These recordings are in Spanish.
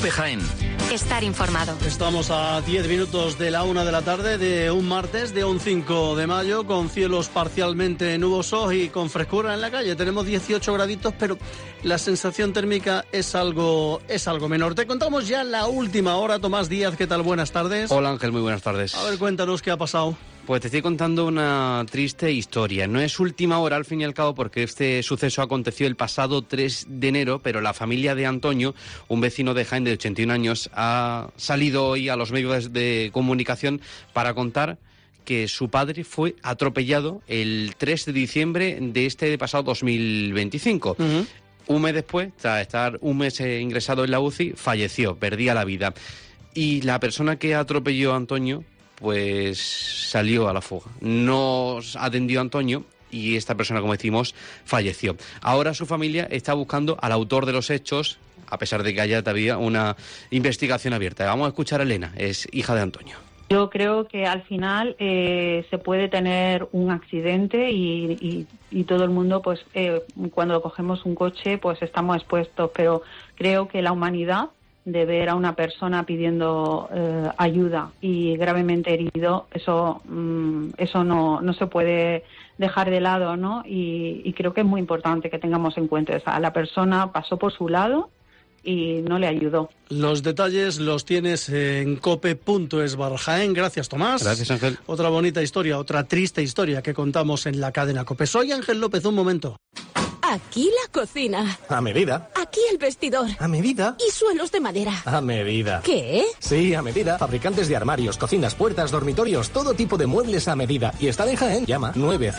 COPE Jaén. Estar informado. Estamos a 10 minutos de la 1 de la tarde de un martes, de un 5 de mayo, con cielos parcialmente nubosos y con frescura en la calle. Tenemos 18 graditos, pero la sensación térmica es algo menor. Te contamos ya la última hora. Tomás Díaz, ¿qué tal? Buenas tardes. Hola Ángel, muy buenas tardes. A ver, cuéntanos qué ha pasado. Pues te estoy contando una triste historia. No es última hora, al fin y al cabo, porque este suceso aconteció el pasado 3 de enero, pero la familia de Antonio, un vecino de Jaén de 81 años, ha salido hoy a los medios de comunicación para contar que su padre fue atropellado el 3 de diciembre de este pasado 2025. Uh-huh. Un mes después, tras estar un mes ingresado en la UCI, falleció, perdía la vida. Y la persona que atropelló a Antonio pues salió a la fuga. No atendió a Antonio y esta persona, como decimos, falleció. Ahora su familia está buscando al autor de los hechos, a pesar de que haya todavía una investigación abierta. Vamos a escuchar a Elena, es hija de Antonio. Yo creo que al final se puede tener un accidente y todo el mundo, pues cuando cogemos un coche, pues estamos expuestos, pero creo que la humanidad de ver a una persona pidiendo ayuda y gravemente herido, eso no se puede dejar de lado, ¿no? Y creo que es muy importante que tengamos en cuenta eso. La persona pasó por su lado y no le ayudó. Los detalles los tienes en cope.es/Jaén. Gracias, Tomás. Gracias, Ángel. Otra bonita historia, otra triste historia que contamos en la cadena COPE. Soy Ángel López, un momento. Aquí la cocina. A medida. Aquí el vestidor. A medida. Y suelos de madera. A medida. ¿Qué? Sí, a medida. Fabricantes de armarios, cocinas, puertas, dormitorios, todo tipo de muebles a medida. Y están en Jaén. Llama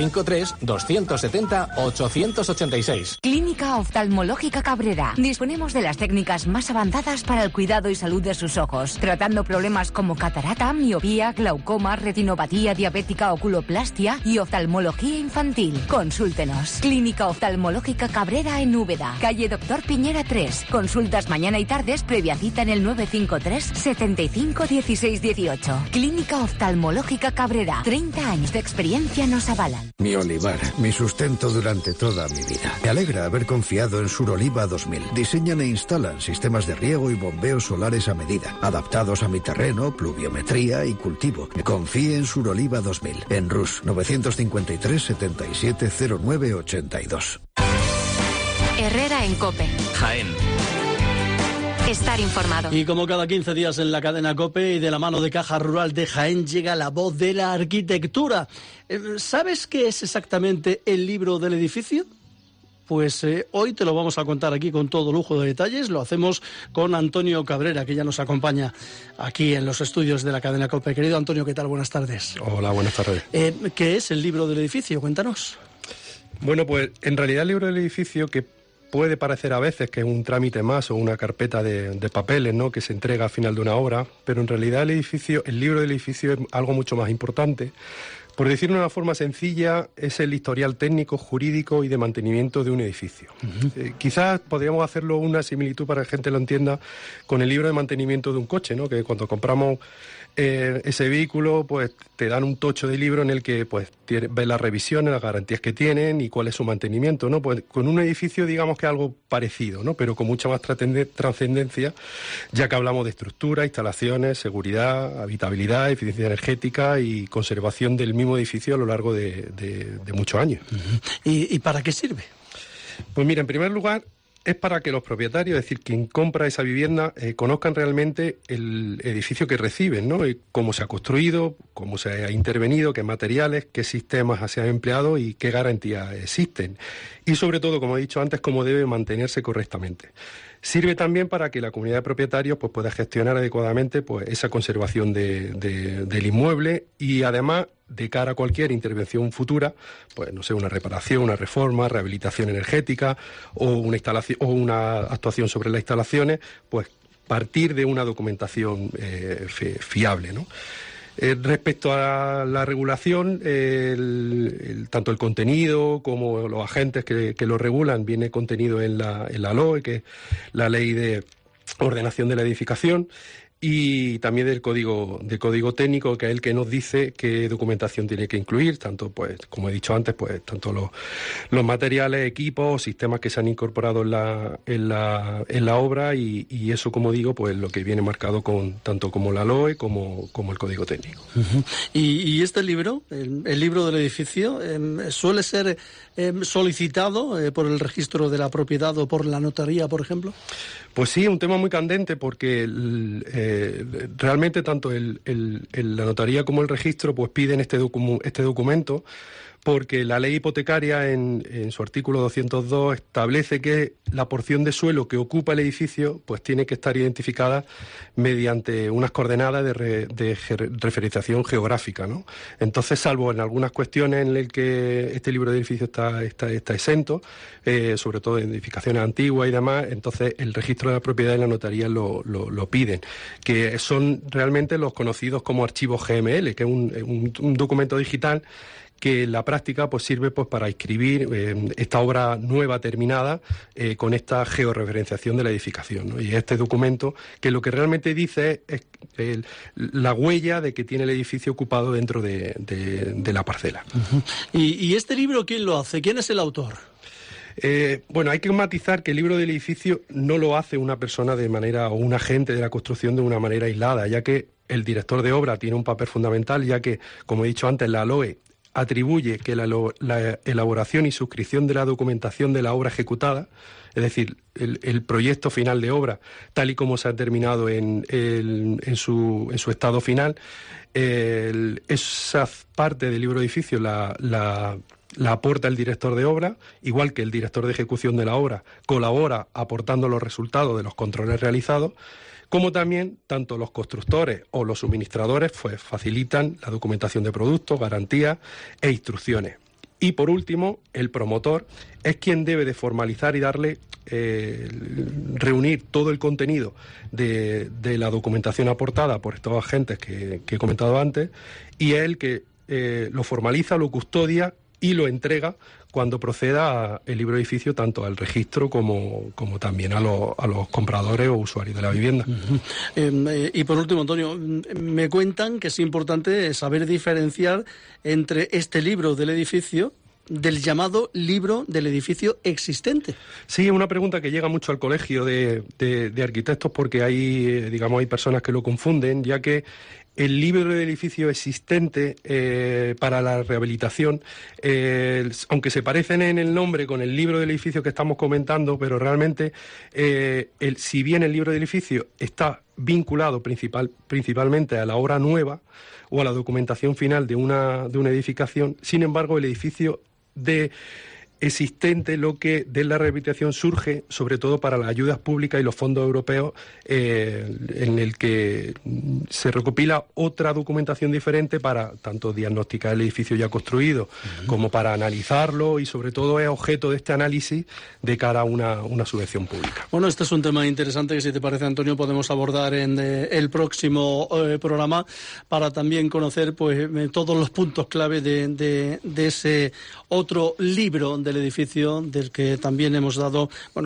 953-270-886. Clínica Oftalmológica Cabrera. Disponemos de las técnicas más avanzadas para el cuidado y salud de sus ojos, tratando problemas como catarata, miopía, glaucoma, retinopatía diabética, oculoplastia y oftalmología infantil. Consúltenos. Clínica Oftalmológica Cabrera en Úbeda, calle Doctor Piñera 3. Consultas mañana y tardes, previa cita en el 953 75 16 18. Clínica Oftalmológica Cabrera. 30 años de experiencia nos avalan. Mi olivar, mi sustento durante toda mi vida. Me alegra haber confiado en Suroliva 2000. Diseñan e instalan sistemas de riego y bombeos solares a medida, adaptados a mi terreno, pluviometría y cultivo. Confíe en Suroliva 2000. En Rus 953 77 09 82. Herrera en COPE. Jaén. Estar informado. Y como cada 15 días en la cadena COPE y de la mano de Caja Rural de Jaén llega la voz de la arquitectura. ¿Sabes qué es exactamente el libro del edificio? Pues hoy te lo vamos a contar aquí con todo lujo de detalles. Lo hacemos con Antonio Cabrera, que ya nos acompaña aquí en los estudios de la cadena COPE. Querido Antonio, ¿qué tal? Buenas tardes. Hola, buenas tardes. ¿Qué es el libro del edificio? Cuéntanos. Bueno, pues en realidad el libro del edificio, que puede parecer a veces que es un trámite más o una carpeta de papeles, ¿no?, que se entrega al final de una obra, pero en realidad el libro del edificio es algo mucho más importante. Por decirlo de una forma sencilla, es el historial técnico, jurídico y de mantenimiento de un edificio. Uh-huh. Quizás podríamos hacerlo una similitud para que la gente lo entienda con el libro de mantenimiento de un coche, ¿no?, que cuando compramos ese vehículo, pues te dan un tocho de libro en el que pues ves las revisiones, las garantías que tienen y cuál es su mantenimiento, ¿no? Pues con un edificio digamos que es algo parecido, ¿no?, pero con mucha más trascendencia, ya que hablamos de estructura, instalaciones, seguridad, habitabilidad, eficiencia energética y conservación del mismo edificio a lo largo de muchos años. Uh-huh. ¿Y para qué sirve? Pues mira, en primer lugar, es para que los propietarios, es decir, quien compra esa vivienda, conozcan realmente el edificio que reciben, ¿no? Cómo se ha construido, cómo se ha intervenido, qué materiales, qué sistemas se han empleado y qué garantías existen. Y sobre todo, como he dicho antes, cómo debe mantenerse correctamente. Sirve también para que la comunidad de propietarios pues, pueda gestionar adecuadamente pues, esa conservación del inmueble y además de cara a cualquier intervención futura, pues no sé, una reparación, una reforma, rehabilitación energética o una instalación o una actuación sobre las instalaciones, pues partir de una documentación fiable, ¿no? Respecto a la regulación, tanto el contenido como los agentes que lo regulan viene contenido en la LOE, que es la Ley de Ordenación de la Edificación, y también del código técnico, que es el que nos dice qué documentación tiene que incluir, tanto, pues, como he dicho antes, pues tanto los materiales, equipos, sistemas que se han incorporado en la obra, y eso, como digo, pues lo que viene marcado tanto como la LOE como el código técnico. Uh-huh. Y este libro, el libro del edificio, suele ser solicitado por el registro de la propiedad o por la notaría, por ejemplo. Pues sí, un tema muy candente, porque realmente tanto la notaría como el registro pues piden este documento, porque la ley hipotecaria en su artículo 202 establece que la porción de suelo que ocupa el edificio pues tiene que estar identificada mediante unas coordenadas de referenciación geográfica, ¿no? Entonces, salvo en algunas cuestiones en las que este libro de edificio está exento, sobre todo en edificaciones antiguas y demás, entonces el registro de la propiedad y la notaría lo piden, que son realmente los conocidos como archivos GML, que es un documento digital que en la práctica pues sirve pues para inscribir esta obra nueva terminada con esta georreferenciación de la edificación, ¿no? Y este documento que lo que realmente dice es la huella de que tiene el edificio ocupado dentro de la parcela. Uh-huh. ¿Y este libro quién lo hace? ¿Quién es el autor? Bueno, hay que matizar que el libro del edificio no lo hace una persona o un agente de la construcción de una manera aislada, ya que el director de obra tiene un papel fundamental, ya que, como he dicho antes, la LOE atribuye que la elaboración y suscripción de la documentación de la obra ejecutada, es decir, el proyecto final de obra, tal y como se ha terminado en su estado final, esa parte del libro de edificio la aporta el director de obra, igual que el director de ejecución de la obra colabora aportando los resultados de los controles realizados, como también tanto los constructores o los suministradores pues facilitan la documentación de productos, garantías e instrucciones. Y por último, el promotor es quien debe de formalizar y darle, reunir todo el contenido de la documentación aportada por estos agentes que he comentado antes, y es el que lo formaliza, lo custodia y lo entrega cuando proceda el libro de edificio tanto al registro como también a los compradores o usuarios de la vivienda. Uh-huh. Y por último, Antonio, me cuentan que es importante saber diferenciar entre este libro del edificio del llamado libro del edificio existente. Sí, es una pregunta que llega mucho al colegio de arquitectos, porque hay personas que lo confunden, ya que el libro del edificio existente para la rehabilitación, aunque se parecen en el nombre con el libro del edificio que estamos comentando, pero realmente, si bien el libro del edificio está vinculado principalmente a la obra nueva o a la documentación final de una edificación, sin embargo, el edificio existente, lo que de la rehabilitación surge sobre todo para las ayudas públicas y los fondos europeos, en el que se recopila otra documentación diferente para tanto diagnosticar el edificio ya construido como para analizarlo, y sobre todo es objeto de este análisis de cara a una subvención pública. Bueno, este es un tema interesante que, si te parece, Antonio, podemos abordar en el próximo programa, para también conocer pues todos los puntos clave de ese otro libro del edificio del que también hemos dado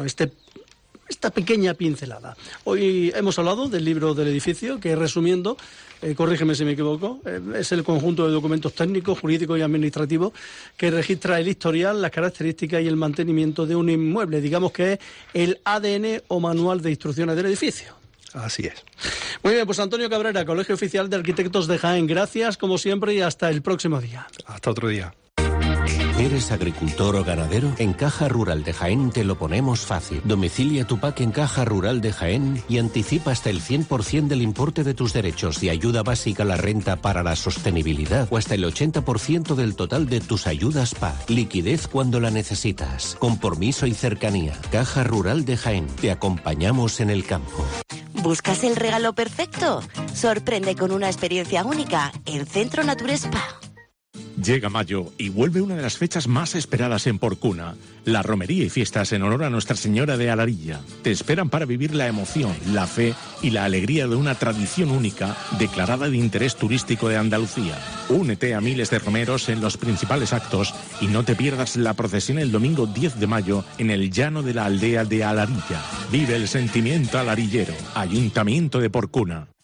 esta pequeña pincelada. Hoy hemos hablado del libro del edificio, que, resumiendo, corrígeme si me equivoco, es el conjunto de documentos técnicos, jurídicos y administrativos que registra el historial, las características y el mantenimiento de un inmueble. Digamos que es el ADN o manual de instrucciones del edificio. Así es. Muy bien, pues Antonio Cabrera, Colegio Oficial de Arquitectos de Jaén, gracias como siempre y hasta el próximo día. Hasta otro día. ¿Eres agricultor o ganadero? En Caja Rural de Jaén te lo ponemos fácil. Domicilia tu PAC en Caja Rural de Jaén y anticipa hasta el 100% del importe de tus derechos de ayuda básica a la renta para la sostenibilidad, o hasta el 80% del total de tus ayudas PAC. Liquidez cuando la necesitas. Compromiso y cercanía. Caja Rural de Jaén. Te acompañamos en el campo. ¿Buscas el regalo perfecto? Sorprende con una experiencia única en Centro Nature Spa. Llega mayo y vuelve una de las fechas más esperadas en Porcuna, la romería y fiestas en honor a Nuestra Señora de Alarilla. Te esperan para vivir la emoción, la fe y la alegría de una tradición única declarada de interés turístico de Andalucía. Únete a miles de romeros en los principales actos y no te pierdas la procesión el domingo 10 de mayo en el llano de la aldea de Alarilla. Vive el sentimiento alarillero. Ayuntamiento de Porcuna.